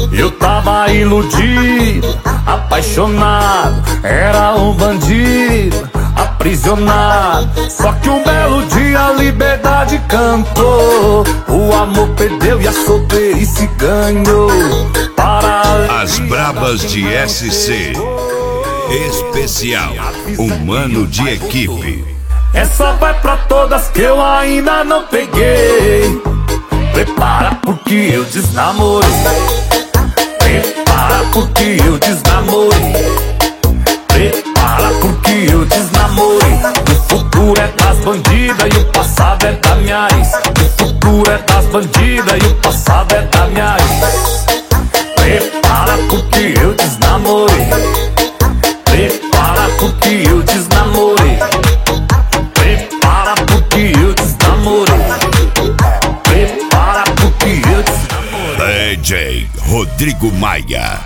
Eu tava iludido, apaixonado, era um bandido, aprisionado. Só que um belo dia a liberdade cantou, o amor perdeu e a solteirice ganhou. Para As Brabas de SC Especial, um ano de equipe. Essa vai pra todas que eu ainda não peguei. Prepara porque eu desnamorei. Prepara porque eu desnamorei. Prepara porque eu desnamorei. O futuro é das bandidas e o passado é da minha ex. O futuro é das bandidas e o passado é da minha ex. Prepara porque eu desnamorei. Prepara porque eu desnamorei. Prepara porque eu desnamorei. Prepara porque eu desnamorei. DJ Rodrigo Maia.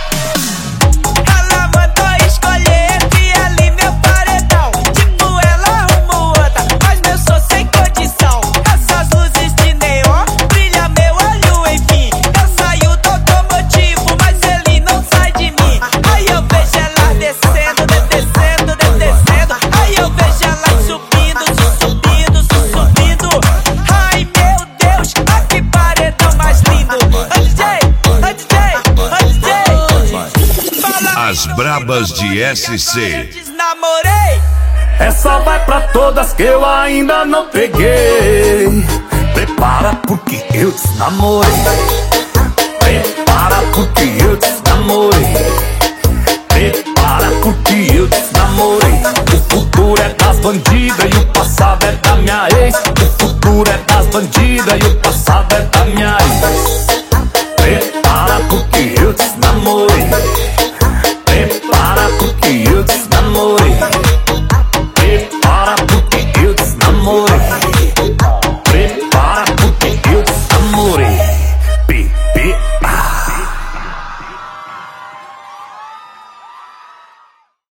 Ela mandou escolher entre ela e meu paredão. Tipo, ela arrumou outra, mas meu sou sem condição. Essas luzes de neon brilha meu olho, enfim. Eu saio do automotivo, mas ele não sai de mim. Aí eu vejo ela descendo, descendo, descendo. Aí eu vejo ela subindo, subindo, subindo. Ai meu Deus, ah, que paredão mais lindo. Ô DJ, ô DJ, ô DJ, fala. As Brabas de SC. Desnamorei. Essa vai pra todas que eu ainda não peguei. Prepara porque eu desnamorei. Prepara porque eu desnamorei. Prepara porque eu desnamorei. O futuro é das bandidas e o passado é da minha ex. O futuro é das bandidas e o passado é da minha ex.